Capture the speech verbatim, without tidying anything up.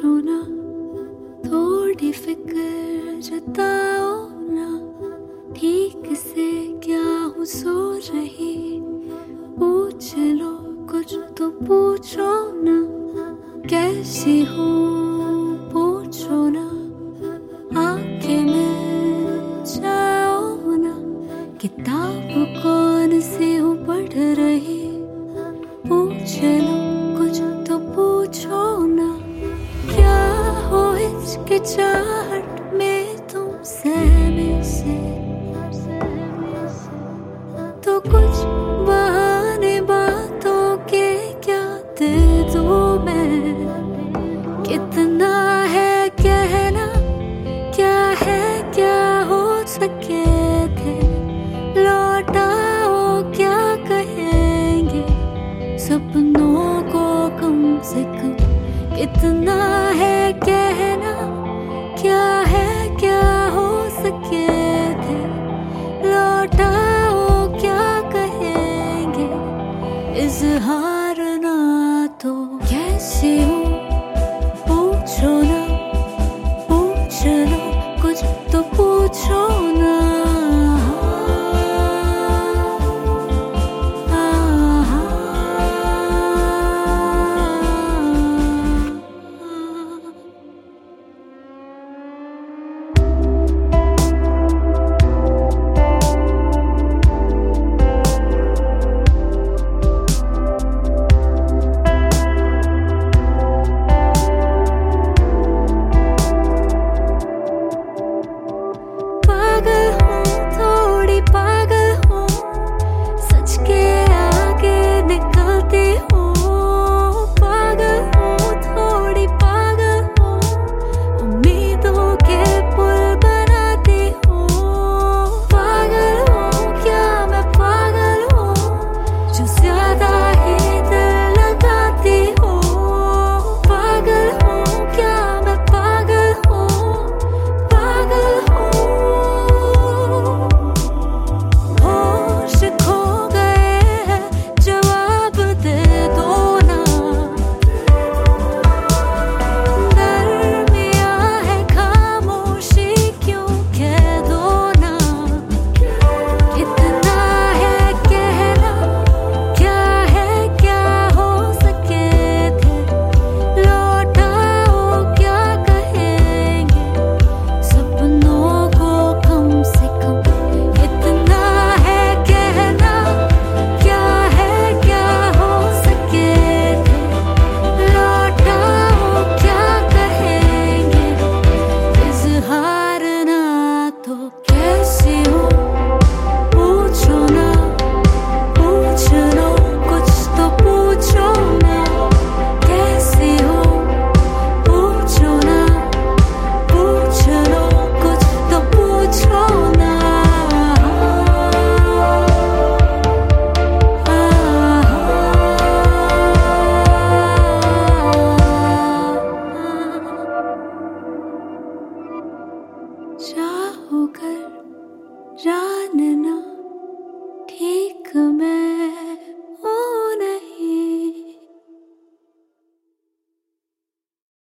पूछो ना, थोड़ी फिक्र जताओ ना, ठीक से क्या हूँ सो रही, पूछ लो कुछ तो पूछो ना, कैसी हूँ पूछो ना, आंखें में जाओ ना, किताब कौन सी हूँ पढ़ रही, पूछ लो कुछ तो पूछो ना, क्या हो हिचकिचाहट में तुम सहमे से, तो कुछ बहाने बातों के क्या दे दूं मैं, कितना है कहना, क्या है क्या हो सके थे, लौटाओ क्या कहेंगे, सपनों को कम से कम कितना है कह